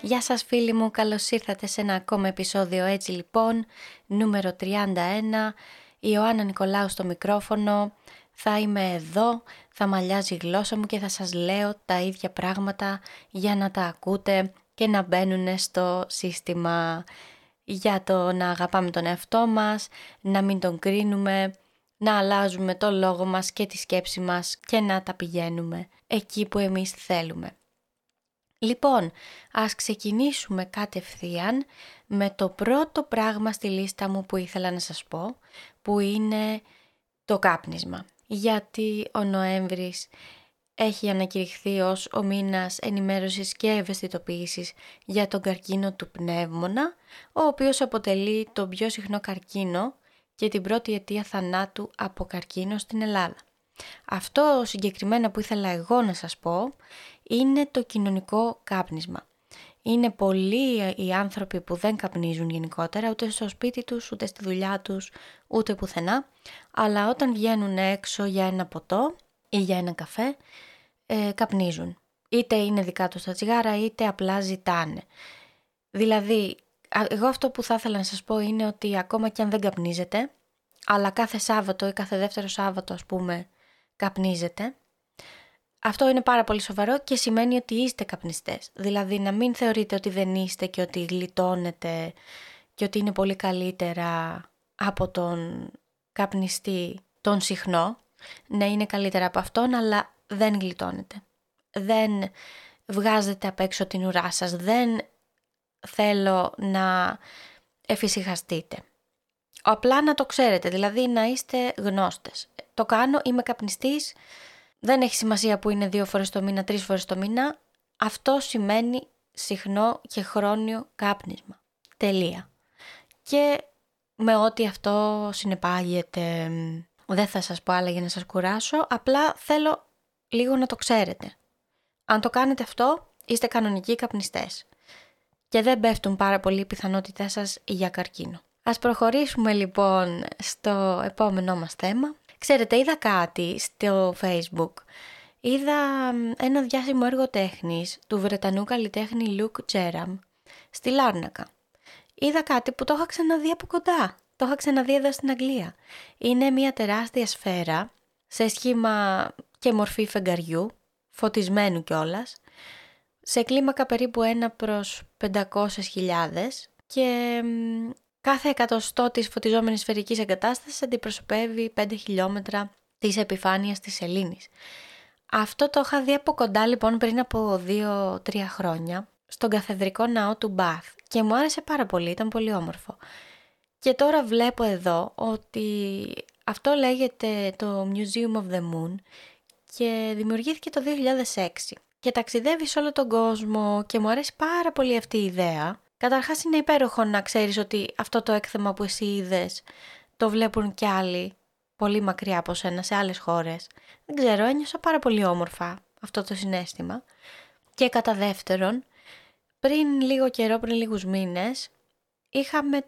Γεια σας φίλοι μου, καλώς ήρθατε σε ένα ακόμα επεισόδιο Έτσι λοιπόν, νούμερο 31, η Ιωάννα Νικολάου στο μικρόφωνο. Θα είμαι εδώ, θα μαλλιάζει η γλώσσα μου και θα σας λέω τα ίδια πράγματα για να τα ακούτε και να μπαίνουν στο σύστημα, για το να αγαπάμε τον εαυτό μας, να μην τον κρίνουμε, να αλλάζουμε το λόγο μας και τη σκέψη μας και να τα πηγαίνουμε εκεί που εμείς θέλουμε. Λοιπόν, ας ξεκινήσουμε κατευθείαν με το πρώτο πράγμα στη λίστα μου που ήθελα να σας πω, που είναι το κάπνισμα. Γιατί ο Νοέμβρης έχει ανακηρυχθεί ως ο μήνας ενημέρωσης και ευαισθητοποίησης για τον καρκίνο του πνεύμονα, ο οποίος αποτελεί τον πιο συχνό καρκίνο και την πρώτη αιτία θανάτου από καρκίνο στην Ελλάδα. Αυτό συγκεκριμένα που ήθελα εγώ να σας πω είναι το κοινωνικό κάπνισμα. Είναι πολλοί οι άνθρωποι που δεν καπνίζουν γενικότερα, ούτε στο σπίτι τους, ούτε στη δουλειά τους, ούτε πουθενά, αλλά όταν βγαίνουν έξω για ένα ποτό ή για ένα καφέ, καπνίζουν. Είτε είναι δικά τους τα τσιγάρα, είτε απλά ζητάνε. Δηλαδή, εγώ αυτό που θα ήθελα να σας πω είναι ότι ακόμα και αν δεν καπνίζετε, αλλά κάθε Σάββατο ή κάθε δεύτερο Σάββατο ας πούμε, καπνίζετε, αυτό είναι πάρα πολύ σοβαρό και σημαίνει ότι είστε καπνιστές. Δηλαδή να μην θεωρείτε ότι δεν είστε και ότι γλιτώνετε και ότι είναι πολύ καλύτερα από τον καπνιστή τον συχνό. Ναι, είναι καλύτερα από αυτόν, αλλά δεν γλιτώνετε. Δεν βγάζετε απ' έξω την ουρά σας. Δεν θέλω να εφησυχαστείτε. Απλά να το ξέρετε, δηλαδή να είστε γνώστες. Το κάνω, είμαι καπνιστής, δεν έχει σημασία που είναι 2 φορές το μήνα, 3 φορές το μήνα. Αυτό σημαίνει συχνό και χρόνιο κάπνισμα. Τελεία. Και με ό,τι αυτό συνεπάγεται, δεν θα σας πω άλλα για να σας κουράσω, απλά θέλω λίγο να το ξέρετε. Αν το κάνετε αυτό, είστε κανονικοί καπνιστές. Και δεν πέφτουν πάρα πολύ οι πιθανότητές σας για καρκίνο. Ας προχωρήσουμε λοιπόν στο επόμενό μας θέμα. Ξέρετε, είδα κάτι στο Facebook. Είδα ένα διάσημο έργο τέχνης του Βρετανού καλλιτέχνη Luke Jerram στη Λάρνακα. Είδα κάτι που το είχα ξαναδεί από κοντά. Το είχα ξαναδεί εδώ στην Αγγλία. Είναι μια τεράστια σφαίρα σε σχήμα και μορφή φεγγαριού, φωτισμένου κιόλας, σε κλίμακα περίπου 1/500.000 και κάθε εκατοστό της φωτιζόμενης σφαιρικής εγκατάστασης αντιπροσωπεύει 5 χιλιόμετρα της επιφάνειας της σελήνης. Αυτό το είχα δει από κοντά λοιπόν πριν από 2-3 χρόνια στον καθεδρικό ναό του Μπαθ και μου άρεσε πάρα πολύ, ήταν πολύ όμορφο. Και τώρα βλέπω εδώ ότι αυτό λέγεται το Museum of the Moon και δημιουργήθηκε το 2006 και ταξιδεύει σε όλο τον κόσμο και μου αρέσει πάρα πολύ αυτή η ιδέα. Καταρχάς είναι υπέροχο να ξέρεις ότι αυτό το έκθεμα που εσύ είδες το βλέπουν κι άλλοι πολύ μακριά από σένα σε άλλες χώρες. Δεν ξέρω, ένιωσα πάρα πολύ όμορφα αυτό το συναίσθημα. Και κατά δεύτερον, πριν λίγο καιρό, πριν λίγους μήνες, είχαμε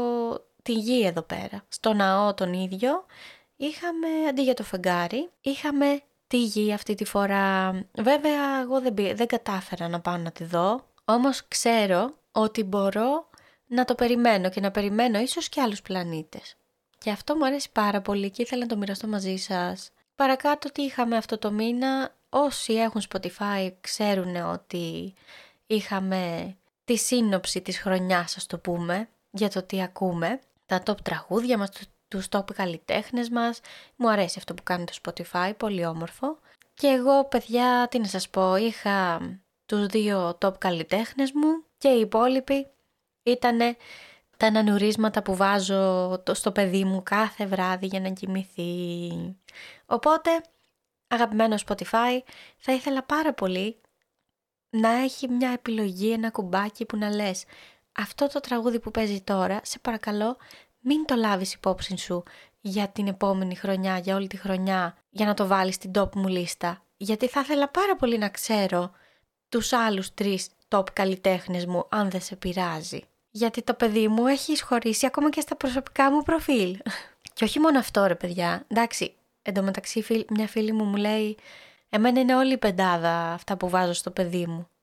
τη γη εδώ πέρα. Στο ναό τον ίδιο είχαμε, αντί για το φεγγάρι, είχαμε τη γη αυτή τη φορά. Βέβαια εγώ δεν κατάφερα να πάω να τη δω, όμως ξέρω ότι μπορώ να το περιμένω και να περιμένω ίσως και άλλους πλανήτες. Και αυτό μου αρέσει πάρα πολύ και ήθελα να το μοιραστώ μαζί σας. Παρακάτω τι είχαμε αυτό το μήνα, όσοι έχουν Spotify ξέρουν ότι είχαμε τη σύνοψη της χρονιάς, ας το πούμε, για το τι ακούμε, τα top τραγούδια μας, τους top καλλιτέχνες μας. Μου αρέσει αυτό που κάνει το Spotify, πολύ όμορφο. Και εγώ παιδιά, τι να σας πω, είχα τους 2 top καλλιτέχνες μου και οι υπόλοιποι ήτανε τα ανανουρίσματα που βάζω στο παιδί μου κάθε βράδυ για να κοιμηθεί. Οπότε, αγαπημένο Spotify, θα ήθελα πάρα πολύ να έχει μια επιλογή, ένα κουμπάκι που να λες αυτό το τραγούδι που παίζει τώρα, σε παρακαλώ μην το λάβεις υπόψη σου για την επόμενη χρονιά, για όλη τη χρονιά, για να το βάλεις στην top μου λίστα. Γιατί θα ήθελα πάρα πολύ να ξέρω τους άλλους 3 top καλλιτέχνες μου, αν δεν σε πειράζει. Γιατί το παιδί μου έχει εισχωρήσει ακόμα και στα προσωπικά μου προφίλ. Και όχι μόνο αυτό ρε παιδιά. Εντάξει, εντωμεταξύ μια φίλη μου λέει εμένα είναι όλη η πεντάδα αυτά που βάζω στο παιδί μου.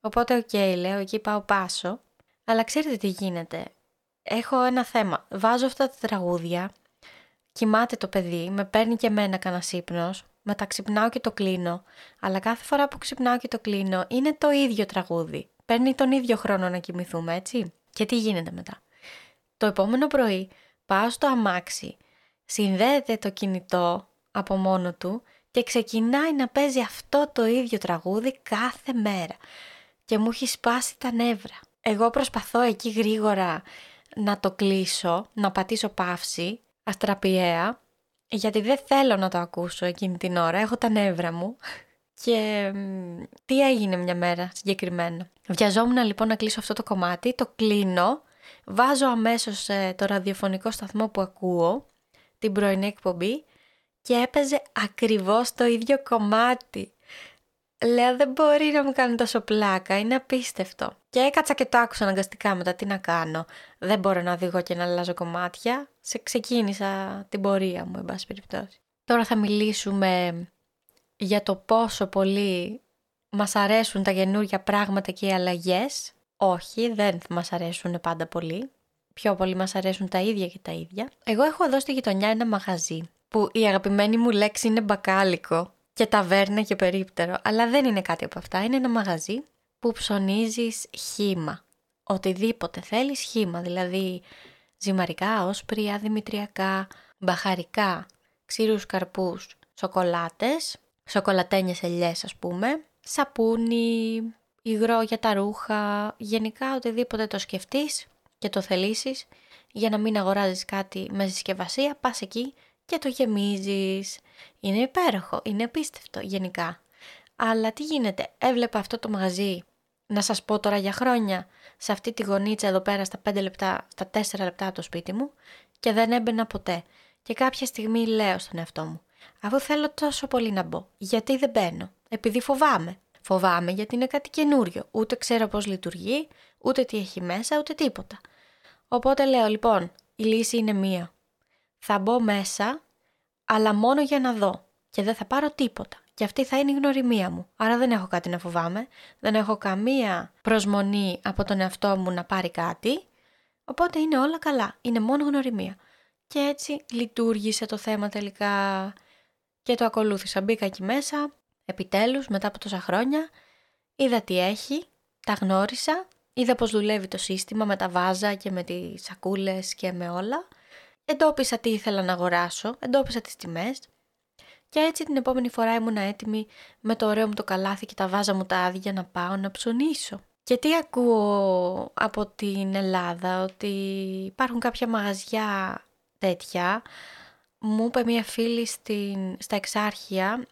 Οπότε λέω, εκεί πάω πάσο. Αλλά ξέρετε τι γίνεται. Έχω ένα θέμα. Βάζω αυτά τα τραγούδια, κοιμάται το παιδί, με παίρνει και εμένα κανένας ύπνος, μετά ξυπνάω και το κλείνω. Αλλά κάθε φορά που ξυπνάω και το κλείνω είναι το ίδιο τραγούδι. Παίρνει τον ίδιο χρόνο να κοιμηθούμε, έτσι. Και τι γίνεται μετά? Το επόμενο πρωί πάω στο αμάξι, συνδέεται το κινητό από μόνο του και ξεκινάει να παίζει αυτό το ίδιο τραγούδι κάθε μέρα. Και μου έχει σπάσει τα νεύρα. Εγώ προσπαθώ εκεί γρήγορα να το κλείσω, να πατήσω παύση, αστραπιαία, γιατί δεν θέλω να το ακούσω εκείνη την ώρα, έχω τα νεύρα μου. Και τι έγινε μια μέρα συγκεκριμένα? Βιαζόμουν λοιπόν να κλείσω αυτό το κομμάτι, το κλείνω, βάζω αμέσως το ραδιοφωνικό σταθμό που ακούω, την πρωινή εκπομπή, και έπαιζε ακριβώς το ίδιο κομμάτι. Λέω, δεν μπορεί να μου κάνει τόσο πλάκα, είναι απίστευτο. Και έκατσα και το άκουσα αναγκαστικά μετά, τι να κάνω. Δεν μπορώ να οδηγώ και να αλλάζω κομμάτια. Ξεκίνησα την πορεία μου, εν πάση περιπτώσει. Τώρα θα μιλήσουμε για το πόσο πολύ μας αρέσουν τα καινούργια πράγματα και οι αλλαγές. Όχι, δεν μας αρέσουν πάντα πολύ. Πιο πολύ μας αρέσουν τα ίδια και τα ίδια. Εγώ έχω εδώ στη γειτονιά ένα μαγαζί που η αγαπημένη μου λέξη είναι μπακάλικο και ταβέρνα και περίπτερο, αλλά δεν είναι κάτι από αυτά. Είναι ένα μαγαζί που ψωνίζεις χύμα. Οτιδήποτε θέλεις χύμα, δηλαδή ζυμαρικά, όσπρια, δημητριακά, μπαχαρικά, ξηρούς καρπούς, σοκολάτες, σοκολατένιες ελιές ας πούμε, σαπούνι, υγρό για τα ρούχα, γενικά οτιδήποτε το σκεφτείς και το θελήσεις, για να μην αγοράζεις κάτι με συσκευασία, πας εκεί και το γεμίζεις. Είναι υπέροχο, είναι απίστευτο γενικά. Αλλά τι γίνεται, έβλεπα αυτό το μαγαζί, να σας πω τώρα για χρόνια, σε αυτή τη γωνίτσα εδώ πέρα στα 5 λεπτά, στα 4 λεπτά από το σπίτι μου, και δεν έμπαινα ποτέ. Και κάποια στιγμή λέω στον εαυτό μου, αφού θέλω τόσο πολύ να μπω, γιατί δεν μπαίνω? Επειδή φοβάμαι. Φοβάμαι γιατί είναι κάτι καινούριο, ούτε ξέρω πώς λειτουργεί, ούτε τι έχει μέσα, ούτε τίποτα. Οπότε λέω, λοιπόν, η λύση είναι μία. Θα μπω μέσα, αλλά μόνο για να δω, και δεν θα πάρω τίποτα. Και αυτή θα είναι η γνωριμία μου. Άρα δεν έχω κάτι να φοβάμαι, δεν έχω καμία προσμονή από τον εαυτό μου να πάρει κάτι, οπότε είναι όλα καλά, είναι μόνο γνωριμία. Και έτσι λειτουργήσε το θέμα τελικά και το ακολούθησα. Μπήκα εκεί μέσα, επιτέλους, μετά από τόσα χρόνια, είδα τι έχει, τα γνώρισα, είδα πώς δουλεύει το σύστημα με τα βάζα και με τις σακούλες και με όλα. Εντόπισα τι ήθελα να αγοράσω, εντόπισα τις τιμές. Και έτσι την επόμενη φορά ήμουν έτοιμη με το ωραίο μου το καλάθι και τα βάζα μου τα άδεια να πάω να ψωνίσω. Και τι ακούω από την Ελλάδα, ότι υπάρχουν κάποια μαγαζιά τέτοια. Μου είπε μια φίλη στα Εξάρχεια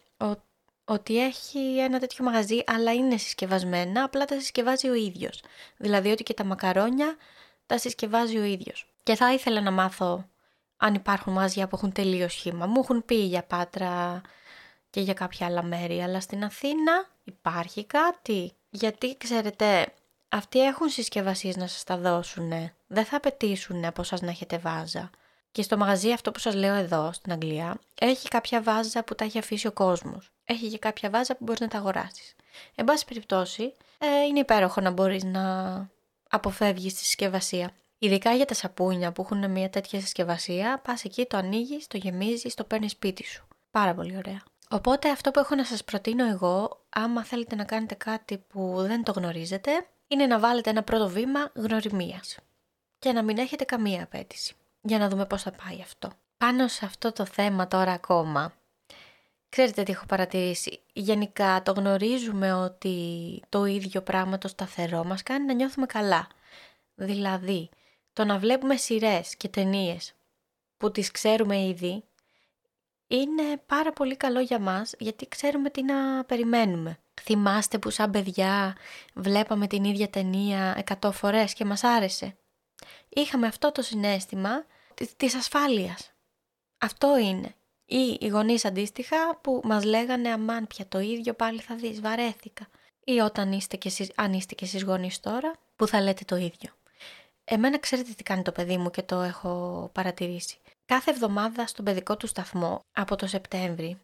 ότι έχει ένα τέτοιο μαγαζί, αλλά είναι συσκευασμένα, απλά τα συσκευάζει ο ίδιος. Δηλαδή ότι και τα μακαρόνια τα συσκευάζει ο ίδιος. Και θα ήθελα να μάθω αν υπάρχουν μαγαζιά που έχουν τελείως χύμα. Μου έχουν πει για Πάτρα και για κάποια άλλα μέρη, αλλά στην Αθήνα υπάρχει κάτι. Γιατί ξέρετε, αυτοί έχουν συσκευασίες να σας τα δώσουνε. Δεν θα απαιτήσουν από σας να έχετε βάζα. Και στο μαγαζί αυτό που σας λέω εδώ στην Αγγλία, έχει κάποια βάζα που τα έχει αφήσει ο κόσμος. Έχει και κάποια βάζα που μπορείς να τα αγοράσεις. Εν πάση περιπτώσει, είναι υπέροχο να μπορείς να αποφεύγεις τη συσκευασία. Ειδικά για τα σαπούνια που έχουν μια τέτοια συσκευασία, πας εκεί, το ανοίγεις, το γεμίζεις, το παίρνεις σπίτι σου. Πάρα πολύ ωραία. Οπότε αυτό που έχω να σας προτείνω εγώ, άμα θέλετε να κάνετε κάτι που δεν το γνωρίζετε, είναι να βάλετε ένα πρώτο βήμα γνωριμίας και να μην έχετε καμία απέτηση. Για να δούμε πώς θα πάει αυτό. Πάνω σε αυτό το θέμα τώρα ακόμα, ξέρετε τι έχω παρατηρήσει? Γενικά το γνωρίζουμε ότι το ίδιο πράγμα, το σταθερό, μας κάνει να νιώθουμε καλά. Δηλαδή, το να βλέπουμε σειρές και ταινίες που τις ξέρουμε ήδη, είναι πάρα πολύ καλό για μας, γιατί ξέρουμε τι να περιμένουμε. Θυμάστε που σαν παιδιά βλέπαμε την ίδια ταινία 100 φορές και μας άρεσε? Είχαμε αυτό το συναίσθημα της ασφάλειας. Αυτό είναι. Ή οι γονείς αντίστοιχα που μας λέγανε, αμάν πια το ίδιο πάλι θα δεις, βαρέθηκα. Ή όταν είστε κι εσείς, αν είστε κι εσείς γονείς τώρα, που θα λέτε το ίδιο. Εμένα ξέρετε τι κάνει το παιδί μου και το έχω παρατηρήσει? Κάθε εβδομάδα στον παιδικό του σταθμό, από το Σεπτέμβρη,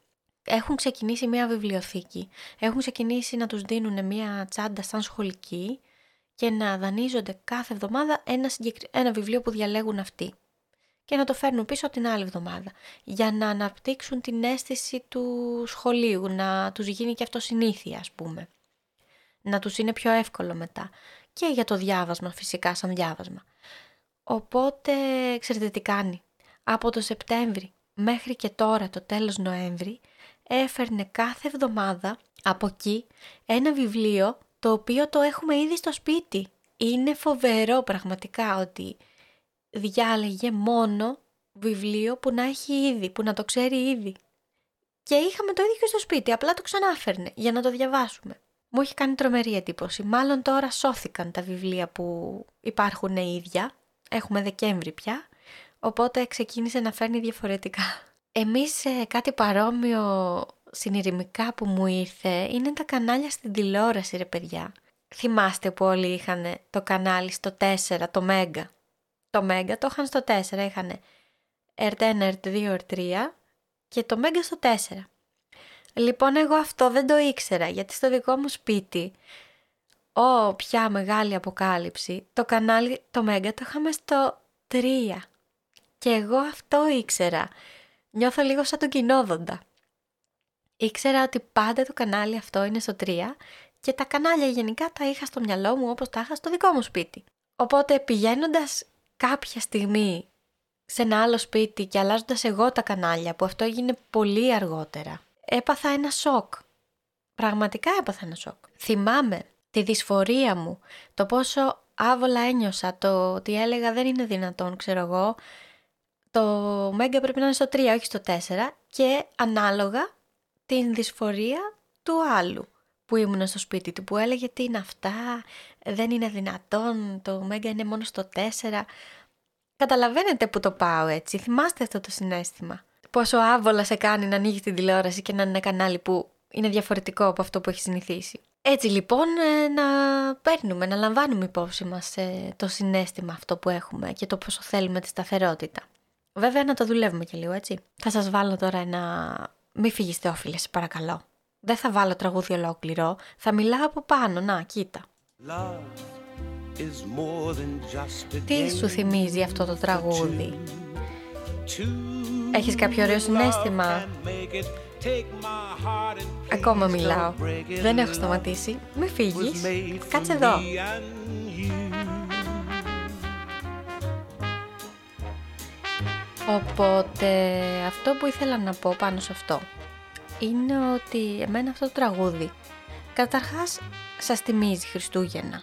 έχουν ξεκινήσει μια βιβλιοθήκη, έχουν ξεκινήσει να τους δίνουν μια τσάντα σαν σχολική και να δανείζονται κάθε εβδομάδα ένα βιβλίο που διαλέγουν αυτοί και να το φέρνουν πίσω την άλλη εβδομάδα για να αναπτύξουν την αίσθηση του σχολείου, να τους γίνει και αυτό συνήθεια, ας πούμε. Να τους είναι πιο εύκολο μετά και για το διάβασμα φυσικά σαν διάβασμα. Οπότε ξέρετε τι κάνει. Από το Σεπτέμβρη μέχρι και τώρα το τέλος Νοέμβρη έφερνε κάθε εβδομάδα από εκεί ένα βιβλίο το οποίο το έχουμε ήδη στο σπίτι. Είναι φοβερό πραγματικά ότι διάλεγε μόνο βιβλίο που να έχει ήδη, που να το ξέρει ήδη. Και είχαμε το ίδιο και στο σπίτι, απλά το ξανάφερνε για να το διαβάσουμε. Μου έχει κάνει τρομερή εντύπωση. Μάλλον τώρα σώθηκαν τα βιβλία που υπάρχουν ίδια. Έχουμε Δεκέμβρη πια, οπότε ξεκίνησε να φέρνει διαφορετικά. Εμείς κάτι παρόμοιο συνειρημικά που μου ήρθε είναι τα κανάλια στην τηλεόραση, ρε παιδιά. Θυμάστε που όλοι είχαν το κανάλι στο 4, το Μέγκα. Το Μέγκα το είχαν στο 4, είχαν RT1, RT2, R3 και το Μέγκα στο 4. Λοιπόν, εγώ αυτό δεν το ήξερα, γιατί στο δικό μου σπίτι, ποια μεγάλη αποκάλυψη, το κανάλι, το Μέγκα το είχαμε στο 3. Και εγώ αυτό ήξερα. Νιώθω λίγο σαν τον Κοινόδοντα. Ήξερα ότι πάντα το κανάλι αυτό είναι στο 3 και τα κανάλια γενικά τα είχα στο μυαλό μου όπως τα είχα στο δικό μου σπίτι. Οπότε πηγαίνοντας κάποια στιγμή σε ένα άλλο σπίτι και αλλάζοντας εγώ τα κανάλια, που αυτό έγινε πολύ αργότερα, έπαθα ένα σοκ. Πραγματικά έπαθα ένα σοκ. Θυμάμαι τη δυσφορία μου, το πόσο άβολα ένιωσα, το ότι έλεγα δεν είναι δυνατόν, ξέρω εγώ, το Μέγκα πρέπει να είναι στο 3, όχι στο 4 και ανάλογα την δυσφορία του άλλου που ήμουν στο σπίτι του, που έλεγε τι είναι αυτά, δεν είναι δυνατόν, το Μέγκα είναι μόνο στο 4. Καταλαβαίνετε που το πάω έτσι, θυμάστε αυτό το συναίσθημα. Πόσο άβολα σε κάνει να ανοίγεις την τηλεόραση και να είναι ένα κανάλι που είναι διαφορετικό από αυτό που έχει συνηθίσει. Έτσι λοιπόν να λαμβάνουμε υπόψη μας το συναίσθημα αυτό που έχουμε και το πόσο θέλουμε τη σταθερότητα. Βέβαια να το δουλεύουμε και λίγο, έτσι. Θα σας βάλω τώρα ένα... Μη φύγεις Θεόφιλε, σε παρακαλώ. Δεν θα βάλω τραγούδι ολόκληρο, θα μιλάω από πάνω, να, κοίτα. Τι σου θυμίζει αυτό το τραγούδι? Έχεις κάποιο ωραίο συναίσθημα? Ακόμα μιλάω. Δεν έχω σταματήσει. Μη φύγεις. Κάτσε εδώ. Οπότε αυτό που ήθελα να πω πάνω σε αυτό είναι ότι εμένα αυτό το τραγούδι καταρχάς σας θυμίζει Χριστούγεννα.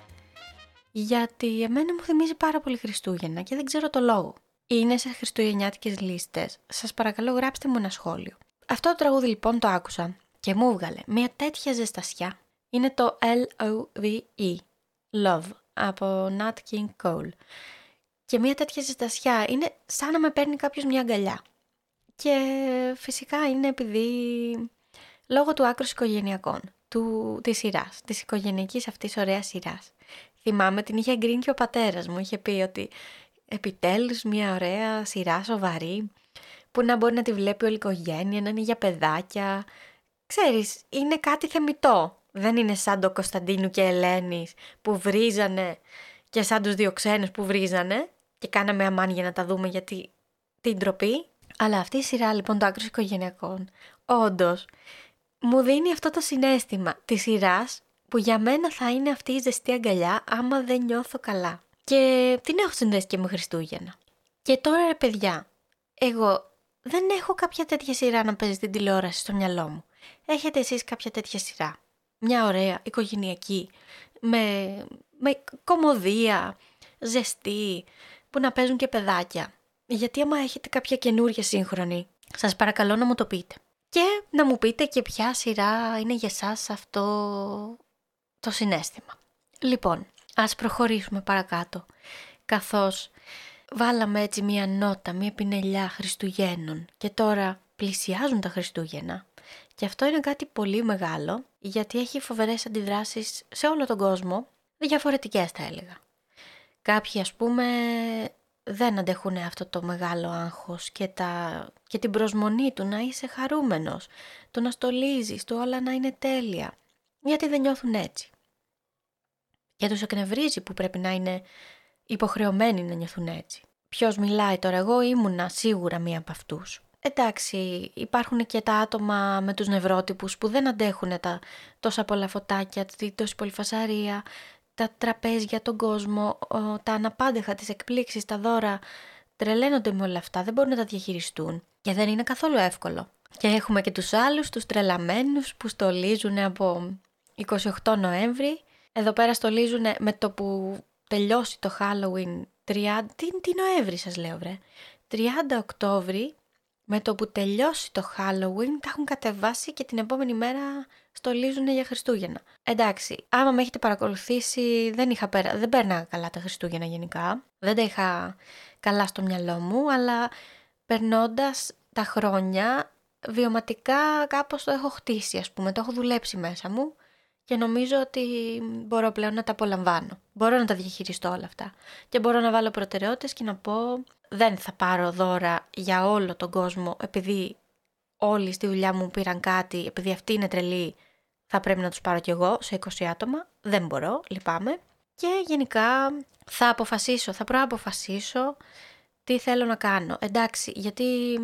Γιατί εμένα μου θυμίζει πάρα πολύ Χριστούγεννα και δεν ξέρω το λόγο. Είναι σε χριστουγεννιάτικες λίστες. Σας παρακαλώ γράψτε μου ένα σχόλιο. Αυτό το τραγούδι λοιπόν το άκουσα και μου έβγαλε μια τέτοια ζεστασιά. Είναι το L-O-V-E, Love, από Nat King Cole. Και μια τέτοια ζεστασιά είναι σαν να με παίρνει κάποιος μια αγκαλιά. Και φυσικά είναι επειδή λόγω του άκρους οικογενειακών, της σειράς, της οικογενειακής αυτής ωραίας σειράς. Θυμάμαι την είχε εγκρίνει και ο πατέρας μου, είχε πει ότι επιτέλους μια ωραία σειρά σοβαρή, που να μπορεί να τη βλέπει όλη η οικογένεια, να είναι για παιδάκια. Ξέρεις, είναι κάτι θεμιτό. Δεν είναι σαν το Κωνσταντίνου και Ελένης που βρίζανε και σαν τους δύο ξένους που βρίζανε και κάναμε αμάν για να τα δούμε γιατί την ντροπή. Αλλά αυτή η σειρά λοιπόν το άκρος οικογενειακών όντως μου δίνει αυτό το συναίσθημα της σειράς που για μένα θα είναι αυτή η ζεστή αγκαλιά άμα δεν νιώθω καλά. Και την έχω συνδέσει και με Χριστούγεννα. Και τώρα ρε παιδιά, εγώ δεν έχω κάποια τέτοια σειρά να παίζει στην τηλεόραση στο μυαλό μου. Έχετε εσείς κάποια τέτοια σειρά? Μια ωραία οικογενειακή, με κωμωδία, ζεστή, που να παίζουν και παιδάκια. Γιατί άμα έχετε κάποια καινούρια σύγχρονη, σας παρακαλώ να μου το πείτε. Και να μου πείτε και ποια σειρά είναι για σας αυτό το συναίσθημα. Λοιπόν, ας προχωρήσουμε παρακάτω. Καθώς βάλαμε έτσι μία νότα, μία πινελιά Χριστουγέννων και τώρα πλησιάζουν τα Χριστούγεννα. Και αυτό είναι κάτι πολύ μεγάλο, γιατί έχει φοβερές αντιδράσεις σε όλο τον κόσμο, διαφορετικές θα έλεγα. Κάποιοι ας πούμε δεν αντέχουν αυτό το μεγάλο άγχος και την προσμονή του να είσαι χαρούμενος, το να στολίζεις, το όλα να είναι τέλεια, γιατί δεν νιώθουν έτσι. Και τους εκνευρίζει που πρέπει να είναι υποχρεωμένοι να νιώθουν έτσι. Ποιος μιλάει τώρα, εγώ ήμουνα σίγουρα μία από αυτούς. Εντάξει, υπάρχουν και τα άτομα με τους νευρότυπους που δεν αντέχουν τόσα πολλά φωτάκια, τόση πολλή φασαρία, τα τραπέζια, τον κόσμο, τα αναπάντεχα, τις εκπλήξεις, τα δώρα, τρελαίνονται με όλα αυτά, δεν μπορούν να τα διαχειριστούν και δεν είναι καθόλου εύκολο. Και έχουμε και τους άλλους, τους τρελαμένους που στολίζουν από 28 Νοέμβρη, εδώ πέρα στολίζουν με το που τελειώσει το Halloween, τι Νοέμβρη σας λέω βρε, 30 Οκτώβρη, με το που τελειώσει το Halloween τα έχουν κατεβάσει και την επόμενη μέρα στολίζουν για Χριστούγεννα. Εντάξει, άμα με έχετε παρακολουθήσει δεν πέρναγα καλά τα Χριστούγεννα γενικά. Δεν τα είχα καλά στο μυαλό μου, αλλά περνώντας τα χρόνια βιωματικά κάπως το έχω χτίσει, ας πούμε, το έχω δουλέψει μέσα μου και νομίζω ότι μπορώ πλέον να τα απολαμβάνω. Μπορώ να τα διαχειριστώ όλα αυτά και μπορώ να βάλω προτεραιότητες και να πω δεν θα πάρω δώρα για όλο τον κόσμο επειδή όλοι στη δουλειά μου πήραν κάτι, επειδή αυτή είναι τρελή, θα πρέπει να τους πάρω κι εγώ σε 20 άτομα. Δεν μπορώ, λυπάμαι. Και γενικά θα προαποφασίσω τι θέλω να κάνω. Εντάξει, γιατί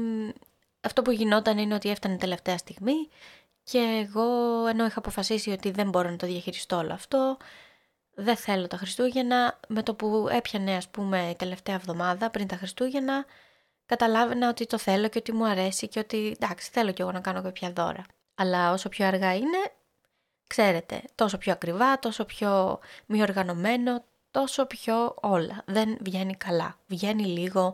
αυτό που γινόταν είναι ότι έφτανε τελευταία στιγμή και εγώ ενώ είχα αποφασίσει ότι δεν μπορώ να το διαχειριστώ όλο αυτό, δεν θέλω τα Χριστούγεννα, με το που έπιανε ας πούμε η τελευταία εβδομάδα πριν τα Χριστούγεννα, καταλάβαινα ότι το θέλω και ότι μου αρέσει και ότι εντάξει θέλω κι εγώ να κάνω κάποια δώρα. Αλλά όσο πιο αργά είναι, ξέρετε, τόσο πιο ακριβά, τόσο πιο μη οργανωμένο, τόσο πιο όλα. Δεν βγαίνει καλά, βγαίνει λίγο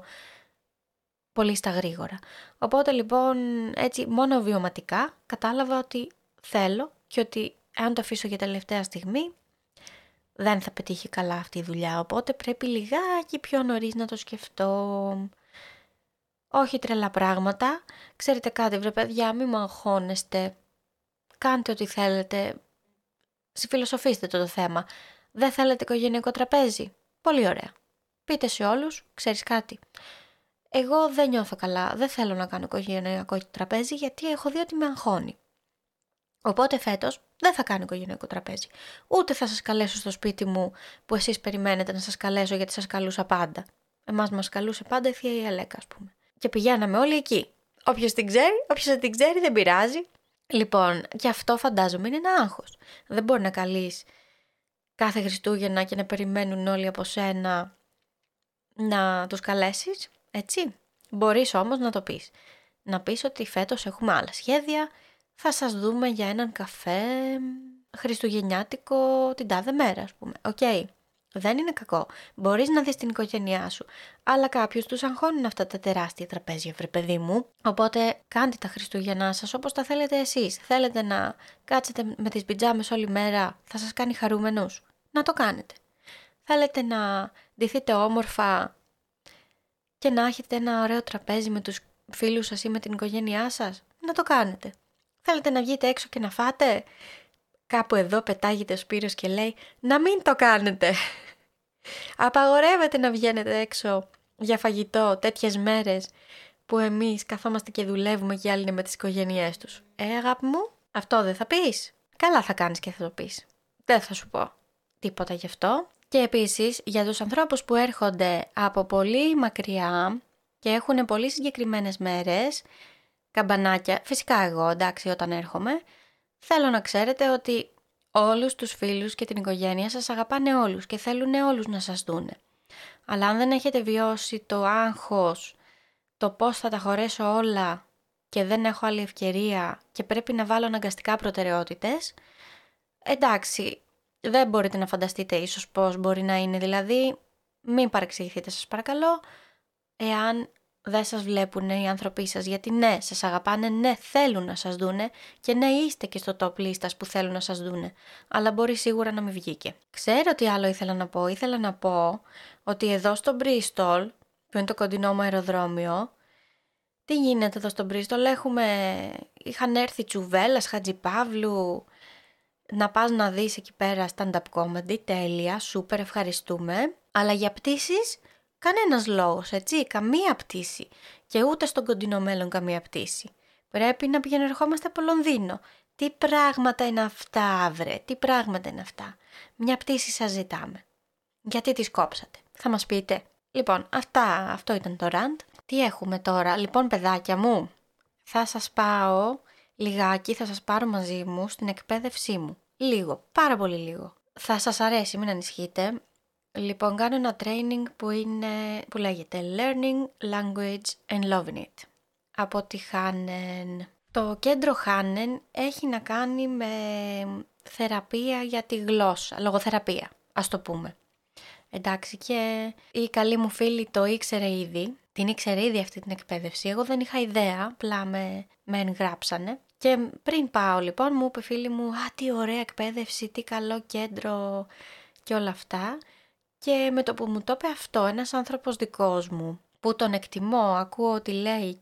πολύ στα γρήγορα. Οπότε λοιπόν έτσι μόνο βιωματικά κατάλαβα ότι θέλω και ότι αν το αφήσω για τελευταία στιγμή δεν θα πετύχει καλά αυτή η δουλειά. Οπότε πρέπει λιγάκι πιο νωρίς να το σκεφτώ. Όχι τρελά πράγματα. Ξέρετε κάτι βρε παιδιά, μη μου αγχώνεστε. Κάντε ό,τι θέλετε. Συμφιλοσοφήστε το θέμα. Δεν θέλετε οικογενειακό τραπέζι. Πολύ ωραία. Πείτε σε όλους, ξέρεις κάτι. Εγώ δεν νιώθω καλά. Δεν θέλω να κάνω οικογενειακό τραπέζι γιατί έχω δει ότι με αγχώνει. Οπότε φέτος δεν θα κάνω οικογενειακό τραπέζι. Ούτε θα σας καλέσω στο σπίτι μου που εσείς περιμένετε να σας καλέσω γιατί σας καλούσα πάντα. Εμάς μας καλούσε πάντα η θεία η Αλέκα, ας πούμε. Και πηγαίναμε όλοι εκεί. Όποιος την ξέρει, όποιος δεν την ξέρει δεν πειράζει. Λοιπόν, και αυτό φαντάζομαι είναι ένα άγχος. Δεν μπορεί να καλείς κάθε Χριστούγεννα και να περιμένουν όλοι από σένα να τους καλέσεις, έτσι. Μπορείς όμως να το πεις. Να πεις ότι φέτος έχουμε άλλα σχέδια, θα σας δούμε για έναν καφέ χριστουγεννιάτικο την τάδε μέρα, ας πούμε. Οκ. Δεν είναι κακό. Μπορείς να δεις την οικογένειά σου. Αλλά κάποιους τους αγχώνουν αυτά τα τεράστια τραπέζια, βρε παιδί μου. Οπότε κάντε τα Χριστούγεννά σας όπως τα θέλετε εσείς. Θέλετε να κάτσετε με τις πιτζάμες όλη μέρα, θα σας κάνει χαρούμενους. Να το κάνετε. Θέλετε να ντυθείτε όμορφα και να έχετε ένα ωραίο τραπέζι με τους φίλους σας ή με την οικογένειά σας. Να το κάνετε. Θέλετε να βγείτε έξω και να φάτε. Κάπου εδώ πετάγεται ο Σπύρος και λέει να μην το κάνετε. Απαγορεύεται να βγαίνετε έξω για φαγητό τέτοιες μέρες που εμείς καθόμαστε και δουλεύουμε και οι άλλοι είναι με τις οικογένειές τους. Αγάπη μου, αυτό δεν θα πεις. Καλά θα κάνεις και θα το πεις. Δεν θα σου πω τίποτα γι' αυτό. Και επίσης για τους ανθρώπους που έρχονται από πολύ μακριά και έχουν πολύ συγκεκριμένες μέρες, καμπανάκια, φυσικά εγώ εντάξει όταν έρχομαι, θέλω να ξέρετε ότι όλους τους φίλους και την οικογένεια σας αγαπάνε όλους και θέλουν όλους να σας δούνε. Αλλά αν δεν έχετε βιώσει το άγχος, το πώς θα τα χωρέσω όλα και δεν έχω άλλη ευκαιρία και πρέπει να βάλω αναγκαστικά προτεραιότητες, εντάξει, δεν μπορείτε να φανταστείτε ίσως πώς μπορεί να είναι. Δηλαδή, μην παρεξηγηθείτε σας παρακαλώ, εάν δεν σας βλέπουν οι άνθρωποι σας, γιατί ναι, σας αγαπάνε, ναι, θέλουν να σας δούνε και ναι, είστε και στο top λίστας που θέλουν να σας δούνε, αλλά μπορεί σίγουρα να μην βγήκε. Ξέρω τι άλλο ήθελα να πω ότι εδώ στο Bristol, που είναι το κοντινό μου αεροδρόμιο, τι γίνεται εδώ στο Bristol, είχαν έρθει Τσουβέλλας, Χατζηπαύλου, να πας να δεις εκεί πέρα stand-up comedy, τέλεια, σούπερ, ευχαριστούμε, αλλά για πτήσεις Κανένας λόγος, έτσι, καμία πτήση. Και ούτε στον κοντινό μέλλον καμία πτήση. Πρέπει να πηγαίνω ερχόμαστε από Λονδίνο. Τι πράγματα είναι αυτά, βρε, τι πράγματα είναι αυτά. Μια πτήση σας ζητάμε. Γιατί τις κόψατε, θα μας πείτε. Λοιπόν, αυτό ήταν το rant. Τι έχουμε τώρα, λοιπόν παιδάκια μου, θα σας πάω λιγάκι, θα σας πάρω μαζί μου στην εκπαίδευσή μου. Λίγο, πάρα πολύ λίγο. Θα σας αρέσει, μην ανησυχείτε. Λοιπόν, κάνω ένα training που λέγεται Learning Language and Loving It από τη Hanen. Το κέντρο Hanen έχει να κάνει με θεραπεία για τη γλώσσα, λογοθεραπεία, ας το πούμε. Εντάξει, και η καλή μου φίλη το ήξερε ήδη, την ήξερε ήδη αυτή την εκπαίδευση. Εγώ δεν είχα ιδέα, απλά με εγγράψανε. Και πριν πάω λοιπόν μου είπε φίλη μου, τι ωραία εκπαίδευση, τι καλό κέντρο και όλα αυτά. Και με το που μου το είπε αυτό, ένας άνθρωπος δικός μου, που τον εκτιμώ, ακούω τι λέει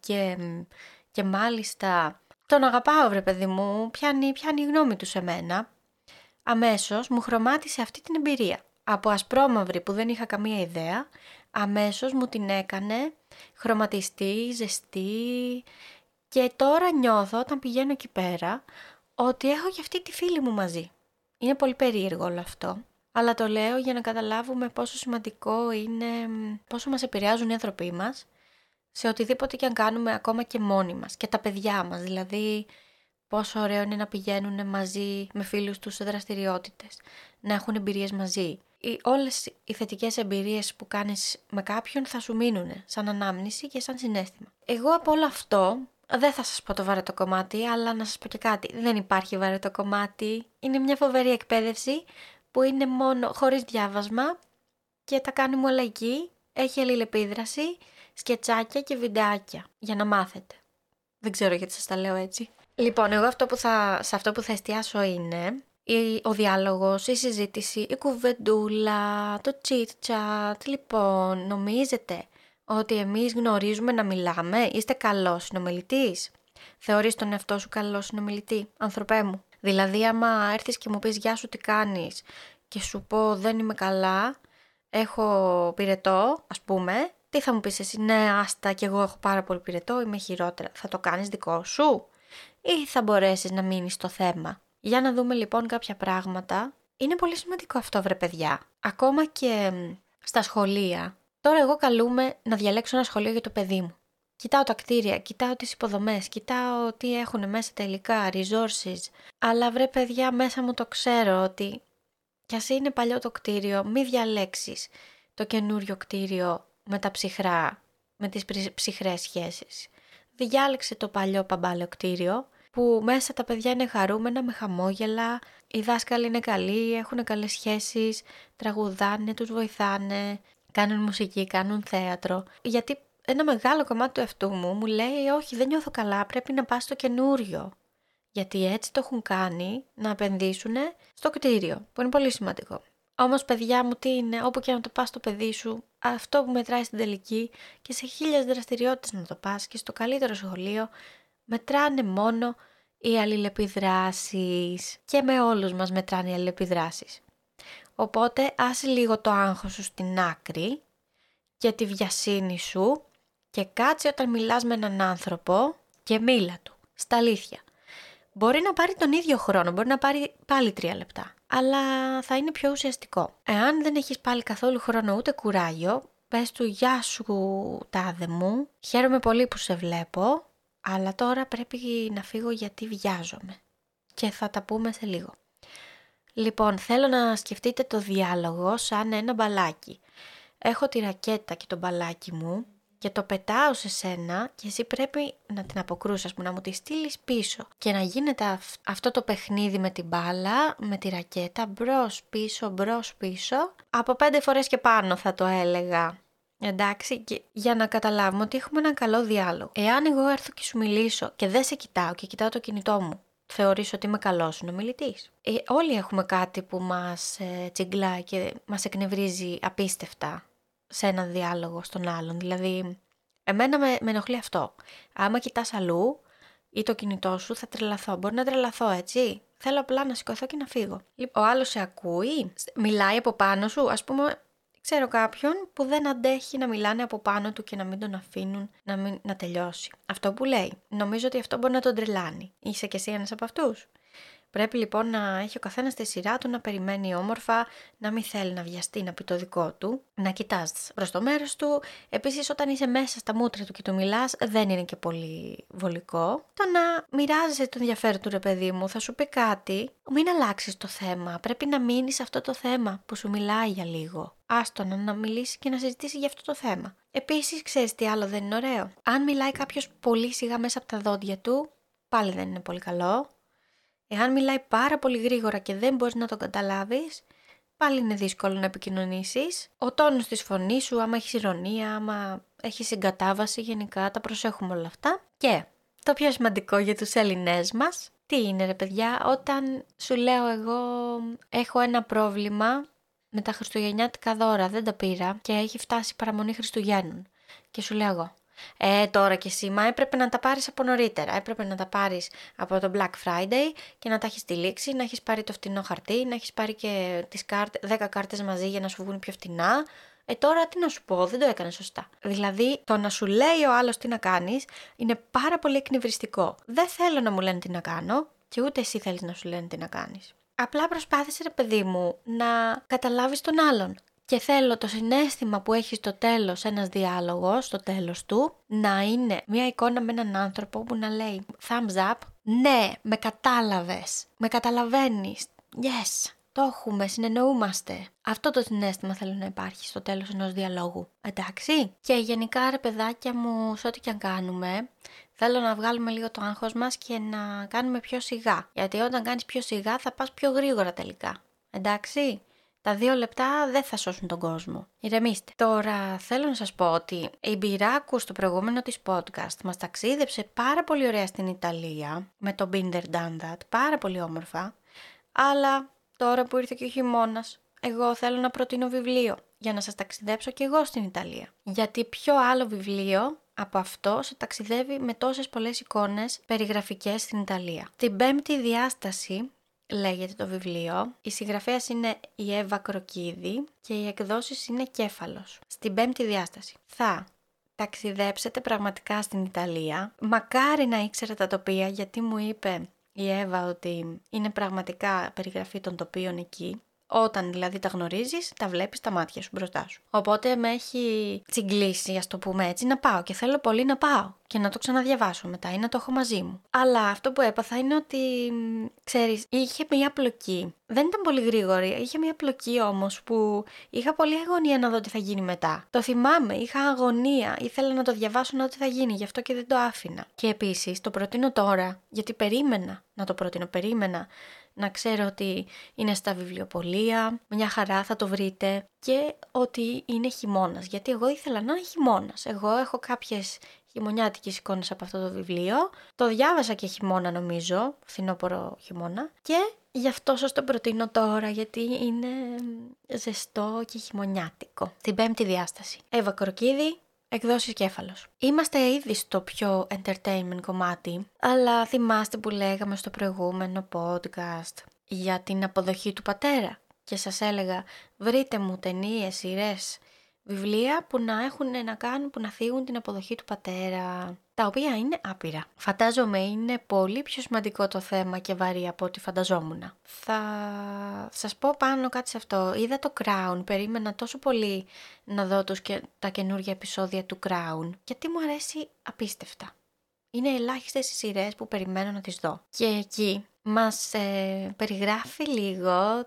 και μάλιστα τον αγαπάω βρε παιδί μου, πιάνει η γνώμη του σε μένα, αμέσως μου χρωμάτισε αυτή την εμπειρία. Από ασπρόμαυρη που δεν είχα καμία ιδέα, αμέσως μου την έκανε χρωματιστή, ζεστή και τώρα νιώθω όταν πηγαίνω εκεί πέρα ότι έχω και αυτή τη φίλη μου μαζί. Είναι πολύ περίεργο όλο αυτό, αλλά το λέω για να καταλάβουμε πόσο σημαντικό είναι, πόσο μας επηρεάζουν οι άνθρωποι μας σε οτιδήποτε και αν κάνουμε ακόμα και μόνοι μας και τα παιδιά μας, δηλαδή πόσο ωραίο είναι να πηγαίνουν μαζί με φίλους τους σε δραστηριότητες, να έχουν εμπειρίες μαζί. Όλες οι θετικές εμπειρίες που κάνεις με κάποιον θα σου μείνουν σαν ανάμνηση και σαν συναίσθημα. Εγώ από όλο αυτό δεν θα σας πω το βαρετό κομμάτι, αλλά να σας πω και κάτι. Δεν υπάρχει βαρετό κομμάτι. Είναι μια φοβερή εκπαίδευση που είναι μόνο χωρίς διάβασμα και τα κάνουμε όλα εκεί. Έχει αλληλεπίδραση, σκετσάκια και βιντεάκια για να μάθετε. Δεν ξέρω γιατί σας τα λέω έτσι. Λοιπόν, εγώ σε αυτό που θα εστιάσω είναι ο διάλογος, η συζήτηση, η κουβεντούλα, το chit-chat. Λοιπόν, νομίζετε ότι εμείς γνωρίζουμε να μιλάμε? Είστε καλός συνομιλητής? Θεωρείς τον εαυτό σου καλός συνομιλητή, ανθρωπέ μου? Δηλαδή, άμα έρθεις και μου πεις γεια σου, τι κάνεις, και σου πω δεν είμαι καλά, έχω πυρετό, ας πούμε, τι θα μου πεις εσύ? Ναι, άστα, κι εγώ έχω πάρα πολύ πυρετό, είμαι χειρότερα. Θα το κάνεις δικό σου ή θα μπορέσεις να μείνεις στο θέμα? Για να δούμε λοιπόν κάποια πράγματα. Είναι πολύ σημαντικό αυτό, βρε παιδιά. Ακόμα και στα σχολεία. Τώρα εγώ καλούμαι να διαλέξω ένα σχολείο για το παιδί μου. Κοιτάω τα κτίρια, κοιτάω τις υποδομές, κοιτάω τι έχουν μέσα τα υλικά, resources. Αλλά βρε παιδιά, μέσα μου το ξέρω ότι κι ας είναι παλιό το κτίριο, μη διαλέξεις το καινούριο κτίριο με τα ψυχρά, με τις ψυχρές σχέσεις. Διάλεξε το παλιό παμπάλαιο κτίριο, που μέσα τα παιδιά είναι χαρούμενα, με χαμόγελα, οι δάσκαλοι είναι καλοί, έχουν καλές σχέσεις, τραγουδάνε, τους βοηθάνε, κάνουν μουσική, κάνουν θέατρο. Γιατί ένα μεγάλο κομμάτι του εαυτού μου λέει όχι, δεν νιώθω καλά, πρέπει να πας στο καινούριο. Γιατί έτσι το έχουν κάνει να επενδύσουν στο κτίριο, που είναι πολύ σημαντικό. Όμως παιδιά μου, τι είναι, όπου και να το πας το παιδί σου, αυτό που μετράει στην τελική και σε 1000 δραστηριότητες να το πας και στο καλύτερο σχολείο, μετράνε μόνο οι αλληλεπιδράσεις. Και με όλους μας μετράνε οι αλληλεπιδράσεις. Οπότε άσε λίγο το άγχος σου στην άκρη και τη βιασύνη σου και κάτσε όταν μιλάς με έναν άνθρωπο και μίλα του, στα αλήθεια. Μπορεί να πάρει τον ίδιο χρόνο, μπορεί να πάρει πάλι 3 λεπτά, αλλά θα είναι πιο ουσιαστικό. Εάν δεν έχεις πάλι καθόλου χρόνο ούτε κουράγιο, πες του γεια σου τάδε μου, χαίρομαι πολύ που σε βλέπω, αλλά τώρα πρέπει να φύγω γιατί βιάζομαι και θα τα πούμε σε λίγο. Λοιπόν, θέλω να σκεφτείτε το διάλογο σαν ένα μπαλάκι. Έχω τη ρακέτα και το μπαλάκι μου και το πετάω σε σένα και εσύ πρέπει να την αποκρούσεις, να μου τη στείλεις πίσω και να γίνεται αυτό το παιχνίδι με την μπάλα, με τη ρακέτα, μπρος πίσω, από 5 φορές και πάνω θα το έλεγα. Εντάξει, και για να καταλάβουμε ότι έχουμε έναν καλό διάλογο. Εάν εγώ έρθω και σου μιλήσω και δεν σε κοιτάω και κοιτάω το κινητό μου, θεωρείς ότι είμαι καλός συνομιλητής? Όλοι έχουμε κάτι που μας τσιγκλάει και μας εκνευρίζει απίστευτα σε ένα διάλογο στον άλλον. Δηλαδή, εμένα με ενοχλεί αυτό. Άμα κοιτάς αλλού ή το κινητό σου, θα τρελαθώ. Μπορεί να τρελαθώ, έτσι. Θέλω απλά να σηκωθώ και να φύγω. Ο άλλος σε ακούει, μιλάει από πάνω σου, ας πούμε, Ξέρω κάποιον που δεν αντέχει να μιλάνε από πάνω του και να μην τον αφήνουν να τελειώσει. Αυτό που λέει, νομίζω ότι αυτό μπορεί να τον τρελάνει. Είσαι κι εσύ ένας από αυτούς? Πρέπει λοιπόν να έχει ο καθένας τη σειρά του, να περιμένει όμορφα, να μην θέλει να βιαστεί, να πει το δικό του, να κοιτάς προς το μέρος του. Επίσης, όταν είσαι μέσα στα μούτρα του και του μιλάς, δεν είναι και πολύ βολικό. Το να μοιράζεσαι το ενδιαφέρον του, ρε παιδί μου, θα σου πει κάτι, μην αλλάξεις το θέμα. Πρέπει να μείνεις σε αυτό το θέμα που σου μιλάει για λίγο. Άστονα να μιλήσει και να συζητήσει για αυτό το θέμα. Επίσης, ξέρεις τι άλλο δεν είναι ωραίο? Αν μιλάει κάποιος πολύ σιγά μέσα από τα δόντια του, πάλι δεν είναι πολύ καλό. Εάν μιλάει πάρα πολύ γρήγορα και δεν μπορείς να τον καταλάβεις, πάλι είναι δύσκολο να επικοινωνήσεις. Ο τόνος της φωνής σου, άμα έχεις ηρωνία, άμα έχεις συγκατάβαση, γενικά τα προσέχουμε όλα αυτά. Και το πιο σημαντικό για τους Έλληνες μας, τι είναι ρε παιδιά, όταν σου λέω εγώ έχω ένα πρόβλημα με τα χριστουγεννιάτικα δώρα, δεν τα πήρα και έχει φτάσει παραμονή Χριστουγέννων. Και σου λέω εγώ, τώρα κι εσύ, μα έπρεπε να τα πάρεις από νωρίτερα. Έπρεπε να τα πάρεις από το Black Friday και να τα έχεις τυλίξει, να έχεις πάρει το φτηνό χαρτί, να έχεις πάρει και τις 10 κάρτες μαζί για να σου βγουν πιο φτηνά. Τώρα τι να σου πω, δεν το έκανες σωστά. Δηλαδή, το να σου λέει ο άλλος τι να κάνεις είναι πάρα πολύ εκνευριστικό. Δεν θέλω να μου λένε τι να κάνω και ούτε εσύ θέλεις να σου λένε τι να κάνεις. Απλά προσπάθησε, ρε παιδί μου, να καταλάβεις τον άλλον. Και θέλω το συναίσθημα που έχει στο τέλος ένας διάλογος, στο τέλος του, να είναι μια εικόνα με έναν άνθρωπο που να λέει thumbs up, ναι, με κατάλαβες, με καταλαβαίνεις, yes, το έχουμε, συνεννοούμαστε. Αυτό το συναίσθημα θέλω να υπάρχει στο τέλος ενός διαλόγου, εντάξει? Και γενικά ρε παιδάκια μου, σε ό,τι και αν κάνουμε, θέλω να βγάλουμε λίγο το άγχος μας και να κάνουμε πιο σιγά. Γιατί όταν κάνεις πιο σιγά θα πας πιο γρήγορα τελικά, εντάξει? Τα 2 λεπτά δεν θα σώσουν τον κόσμο. Ηρεμήστε. Τώρα θέλω να σας πω ότι η Μπυράκου στο προηγούμενο της podcast μας ταξίδεψε πάρα πολύ ωραία στην Ιταλία με το Binder Done That, πάρα πολύ όμορφα. Αλλά τώρα που ήρθε και ο χειμώνας, εγώ θέλω να προτείνω βιβλίο για να σας ταξιδέψω και εγώ στην Ιταλία. Γιατί ποιο άλλο βιβλίο από αυτό σε ταξιδεύει με τόσες πολλές εικόνες περιγραφικές στην Ιταλία. Την 5η διάσταση λέγεται το βιβλίο, η συγγραφέας είναι η Εύα Κροκίδη και οι εκδόσεις είναι Κέφαλος. Στην 5η διάσταση θα ταξιδέψετε πραγματικά στην Ιταλία. Μακάρι να ήξερα τα τοπία, γιατί μου είπε η Εύα ότι είναι πραγματικά περιγραφή των τοπίων εκεί. Όταν δηλαδή τα γνωρίζεις, τα βλέπεις στα μάτια σου μπροστά σου. Οπότε με έχει τσιγκλίσει, ας το πούμε έτσι, να πάω και θέλω πολύ να πάω και να το ξαναδιαβάσω μετά ή να το έχω μαζί μου. Αλλά αυτό που έπαθα είναι ότι, ξέρεις, είχε μια πλοκή. Δεν ήταν πολύ γρήγορη, είχε μια πλοκή όμως που είχα πολύ αγωνία να δω τι θα γίνει μετά. Το θυμάμαι, είχα αγωνία, ήθελα να το διαβάσω να δω τι θα γίνει, γι' αυτό και δεν το άφηνα. Και επίσης το προτείνω τώρα, γιατί περίμενα να το προτείνω, περίμενα να ξέρω ότι είναι στα βιβλιοπωλεία, μια χαρά θα το βρείτε και ότι είναι χειμώνας, γιατί εγώ ήθελα να είναι χειμώνας. Εγώ έχω κάποιες χειμωνιάτικες εικόνες από αυτό το βιβλίο, το διάβασα και χειμώνα νομίζω, φθινόπωρο χειμώνα και γι' αυτό σας το προτείνω τώρα, γιατί είναι ζεστό και χειμωνιάτικο. Στην 5η διάσταση. Εύα Κροκίδη, εκδόσεις Κέφαλος. Είμαστε ήδη στο πιο entertainment κομμάτι, αλλά θυμάστε που λέγαμε στο προηγούμενο podcast για την αποδοχή του πατέρα και σας έλεγα βρείτε μου ταινίες, σειρές, βιβλία που να έχουν να κάνουν, που να θίγουν την αποδοχή του πατέρα, τα οποία είναι άπειρα. Φαντάζομαι είναι πολύ πιο σημαντικό το θέμα και βαρύ από ό,τι φανταζόμουν. Θα σας πω πάνω κάτι σε αυτό. Είδα το Crown, περίμενα τόσο πολύ να δω τα καινούργια επεισόδια του Crown, γιατί μου αρέσει απίστευτα. Είναι ελάχιστες οι σειρές που περιμένω να τις δω. Και εκεί μας περιγράφει λίγο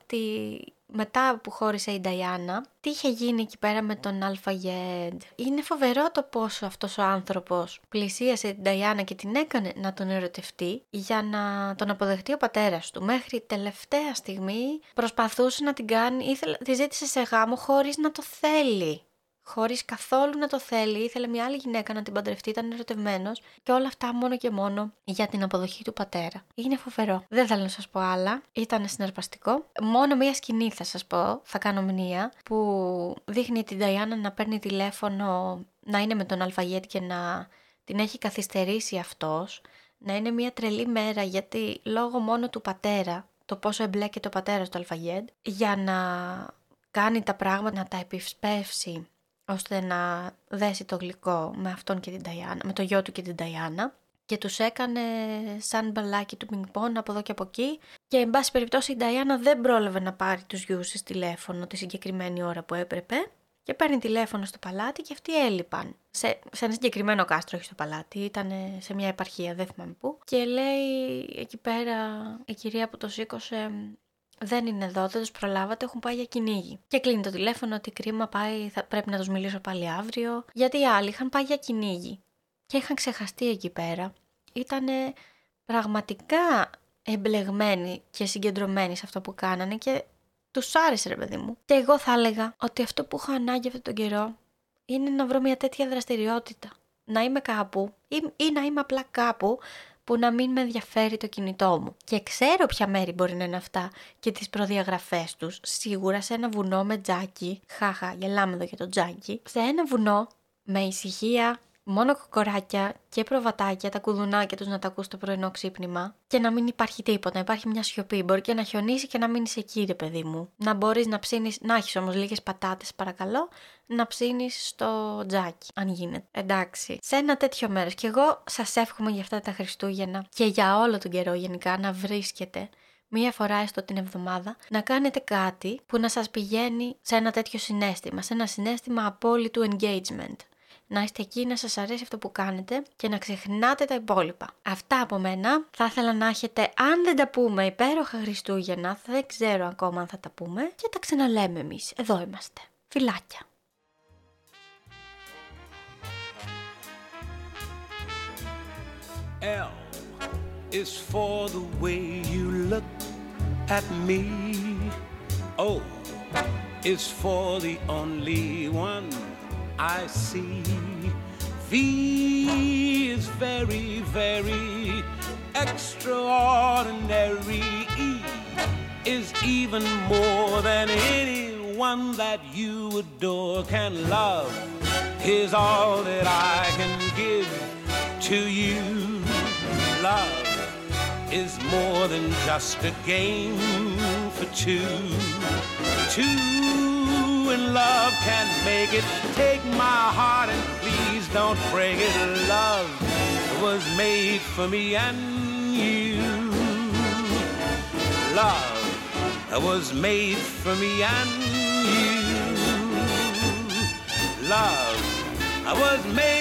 μετά που χώρισε η Νταϊάννα, τι είχε γίνει εκεί πέρα με τον Αλφαγέντ. Είναι φοβερό το πόσο αυτός ο άνθρωπος πλησίασε την Νταϊάννα και την έκανε να τον ερωτευτεί για να τον αποδεχτεί ο πατέρας του. Μέχρι τελευταία στιγμή προσπαθούσε να την κάνει, τη ζήτησε σε γάμο χωρίς να το θέλει. Χωρίς καθόλου να το θέλει, ήθελε μια άλλη γυναίκα να την παντρευτεί, ήταν ερωτευμένος και όλα αυτά μόνο και μόνο για την αποδοχή του πατέρα. Είναι φοβερό. Δεν θέλω να σας πω άλλα. Ήταν συναρπαστικό. Μόνο μια σκηνή θα σας πω, θα κάνω μνήα, που δείχνει την Νταϊάννα να παίρνει τηλέφωνο, να είναι με τον Αλφαγέντ και να την έχει καθυστερήσει αυτός. Να είναι μια τρελή μέρα, γιατί λόγω μόνο του πατέρα, το πόσο εμπλέκεται ο πατέρας του Αλφαγέντ, για να κάνει τα πράγματα να τα επισπεύσει ώστε να δέσει το γλυκό με αυτόν και την Νταϊάννα, με το γιο του και την Νταϊάννα, και τους έκανε σαν μπαλάκι του πινκ-πονγκ από εδώ και από εκεί, και εν πάση περιπτώσει η Νταϊάννα δεν πρόλαβε να πάρει τους γιους της τηλέφωνο τη συγκεκριμένη ώρα που έπρεπε και παίρνει τηλέφωνο στο παλάτι και αυτοί έλειπαν. Σε ένα συγκεκριμένο κάστρο, όχι στο παλάτι, ήταν σε μια επαρχία, δεν θυμάμαι πού, και λέει εκεί πέρα η κυρία που το σήκωσε: δεν είναι εδώ, δεν τους προλάβατε, έχουν πάει για κυνήγι. Και κλείνει το τηλέφωνο ότι κρίμα πάει, πρέπει να τους μιλήσω πάλι αύριο. Γιατί οι άλλοι είχαν πάει για κυνήγι και είχαν ξεχαστεί εκεί πέρα. Ήτανε πραγματικά εμπλεγμένοι και συγκεντρωμένοι σε αυτό που κάνανε και τους άρεσε, ρε παιδί μου. Και εγώ θα έλεγα ότι αυτό που έχω ανάγκη αυτόν τον καιρό είναι να βρω μια τέτοια δραστηριότητα. Να είμαι κάπου ή να είμαι απλά κάπου που να μην με ενδιαφέρει το κινητό μου. Και ξέρω ποια μέρη μπορεί να είναι αυτά και τις προδιαγραφές τους. Σίγουρα σε ένα βουνό με τζάκι, χάχα, γελάμε εδώ για το τζάκι, σε ένα βουνό με ησυχία, μόνο κοκοράκια και προβατάκια, τα κουδουνάκια τους να τα ακούς το πρωινό ξύπνημα, και να μην υπάρχει τίποτα, να υπάρχει μια σιωπή. Μπορεί και να χιονίσει και να μείνεις εκεί, ρε παιδί μου. Να μπορείς να ψήνεις, να έχεις όμως λίγες πατάτες, παρακαλώ, να ψήνεις στο τζάκι, αν γίνεται. Εντάξει. Σε ένα τέτοιο μέρος. Και εγώ σας εύχομαι για αυτά τα Χριστούγεννα και για όλο τον καιρό γενικά να βρίσκετε μία φορά έστω την εβδομάδα να κάνετε κάτι που να σας πηγαίνει σε ένα τέτοιο συναίσθημα, σε ένα συναίσθημα απόλυτου engagement. Να είστε εκεί, να σας αρέσει αυτό που κάνετε και να ξεχνάτε τα υπόλοιπα. Αυτά από μένα. Θα ήθελα να έχετε, αν δεν τα πούμε, υπέροχα Χριστούγεννα. Δεν ξέρω ακόμα αν θα τα πούμε. Και τα ξαναλέμε εμείς. Εδώ είμαστε. Φιλάκια. L is for the way you look at me. O is for the only one I see. V is very, very extraordinary. E is even more than anyone that you adore can love. Is all that I can give to you. Love is more than just a game for two. Two in love can make it. Take my heart and please don't break it. Love was made for me and you. Love was made for me and you. Love was made